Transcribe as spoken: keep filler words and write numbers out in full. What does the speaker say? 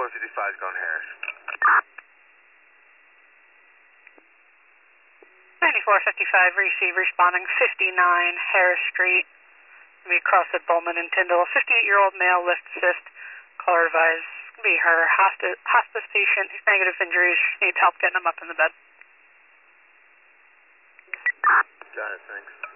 four fifty-five going Harris. ninety-four fifty-five, receive, responding fifty-nine Harris Street. We cross at Bowman and Tyndall. fifty-eight-year-old male, lift assist. Caller advised. Be her hospice, hospice patient. He's negative injuries. She needs help getting him up in the bed. Got it, thanks.